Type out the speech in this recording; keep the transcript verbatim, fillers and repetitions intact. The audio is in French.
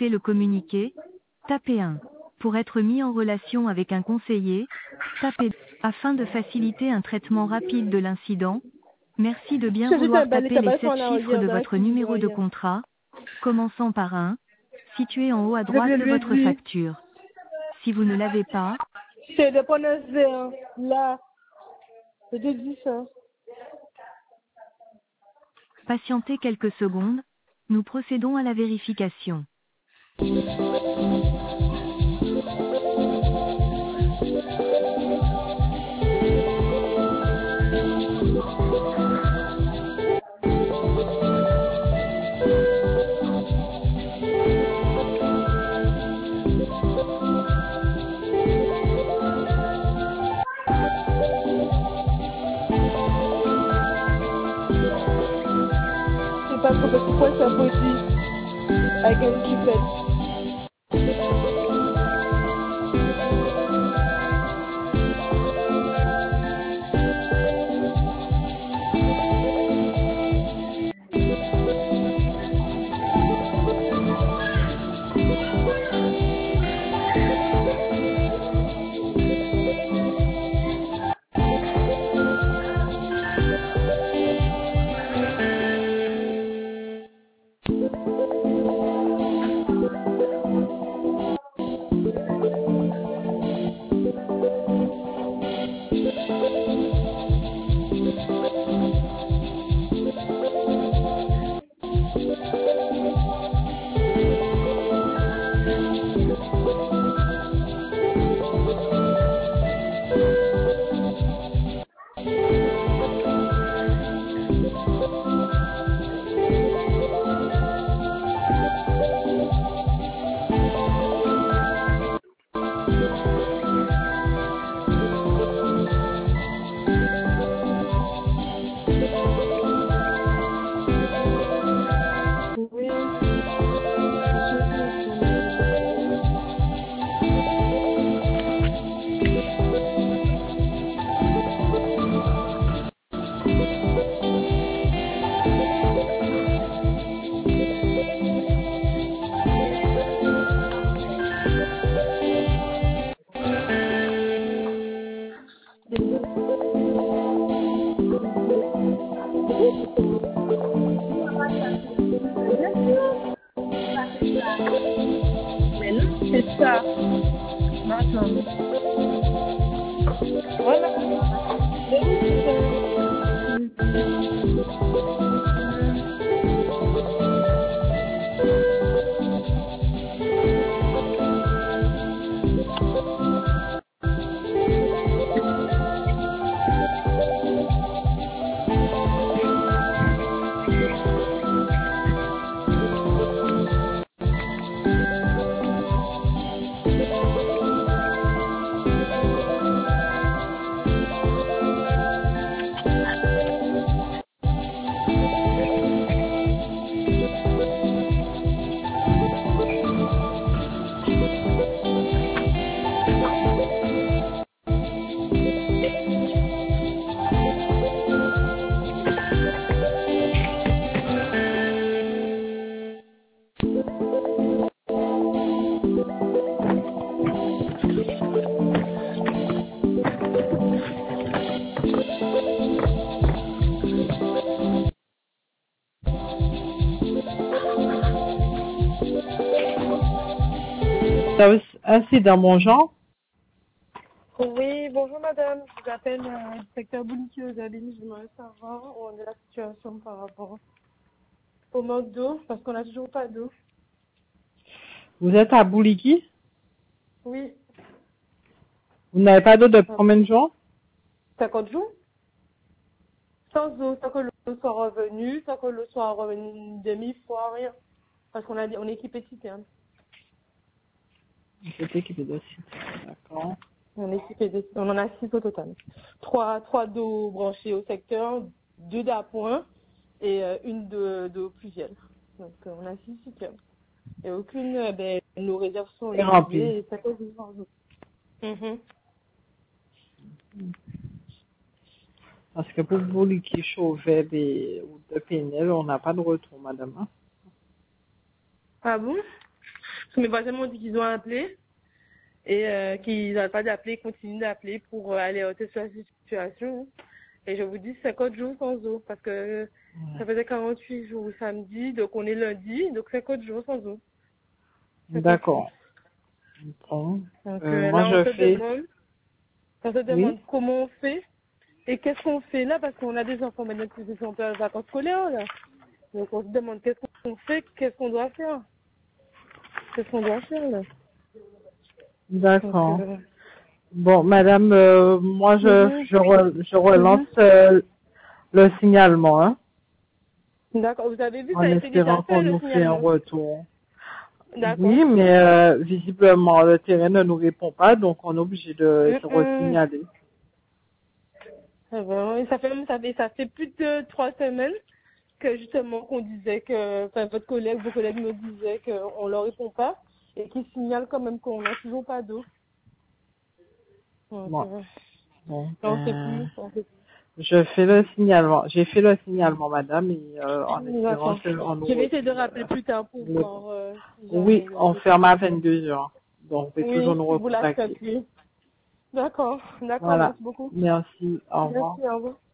souhaitez le communiquer, tapez un. Pour être mis en relation avec un conseiller, tapez deux. Afin de faciliter un traitement rapide de l'incident, merci de bien Je suis vouloir un balai taper les tabac sept en chiffres arrière, de dans la votre cuisine numéro de derrière. contrat, commençant par un, situé en haut à Je droite vais de lui votre dire. facture. Si vous ne l'avez pas, C'est le point un, là. Je te dis ça. patientez quelques secondes, nous procédons à la vérification. C'est pas trop petit poil, ça petit. Avec un chipette. Oui. Mais non, c'est ça. Attends. Voilà. Mais oui, c'est ça. Service ainsi dans mon genre. Oui, bonjour madame. Je vous appelle euh, secteur Bouliki aux Abîmes. Je voudrais savoir où on est la situation par rapport au manque d'eau, parce qu'on n'a toujours pas d'eau. Vous êtes à Bouliki? Oui. Vous n'avez pas d'eau depuis combien de jours? cinquante jours? Sans eau, sans que l'eau soit revenue, sans que l'eau soit revenue une demi-fois, rien. Parce qu'on a, on est équipé de citernes. Vous êtes équipé de site. D'accord. On est équipé de, on en a six au total. Trois, trois d'eau branchées au secteur, deux d'appoint et euh, une de, d'eau pluviale. Donc euh, on a six citernes. Et aucune, euh, ben, nos réserves sont C'est rempli. épuisées et ça cause des d'eau. Mhm. Parce que pour Bouliki, Chauvet et ou de Pénel, on n'a pas de retour, madame. Hein? Ah bon? que mes voisins m'ont dit qu'ils ont appelé et euh, qu'ils n'arrêtent pas d'appeler, ils continuent d'appeler pour euh, alerter sur la situation. Et je vous dis cinquante jours sans eau parce que ça faisait quarante-huit jours samedi, donc on est lundi, donc cinquante jours sans eau. D'accord. Bon. Donc Euh, euh, moi, là, on je se fais... demande, on se demande Oui. comment on fait et qu'est-ce qu'on fait là parce qu'on a des enfants maintenant qui sont en vacances scolaires là. Donc on se demande qu'est-ce qu'on fait, qu'est-ce qu'on doit faire. Qu'est-ce qu'on doit faire là. Donc, D'accord. euh, Bon, madame, euh, moi, je, mhm, je, re- je relance mhm. euh, le signalement, hein, D'accord, vous avez vu, ça en a été déjà espérant fait qu'on le nous fait un signalement. retour. D'accord. Oui, mais euh, visiblement, le terrain ne nous répond pas, donc on est obligé de, Hum, de hum. re-signaler. Ah ben, oui, ça fait ça fait ça fait plus de trois semaines que justement qu'on disait que, enfin votre collègue, vos collègues me disaient qu'on leur répond pas et qu'ils signalent quand même qu'on n'a toujours pas d'eau. Donc, Bon, euh, bon, on sait ben, plus, on sait je fais le signalement. J'ai fait le signalement, madame, et euh, en plus. espérant D'accord. qu'on nous Je vais essayer de retire. rappeler euh, plus tard pour le- voir euh, si jamais Oui, il y a on d'autres ferme à informations. vingt-deux heures, donc vous pouvez toujours Oui, nous vous l'achetez recontacter. plus. D'accord, d'accord, Voilà. merci beaucoup. Merci. Au revoir. Merci, au revoir.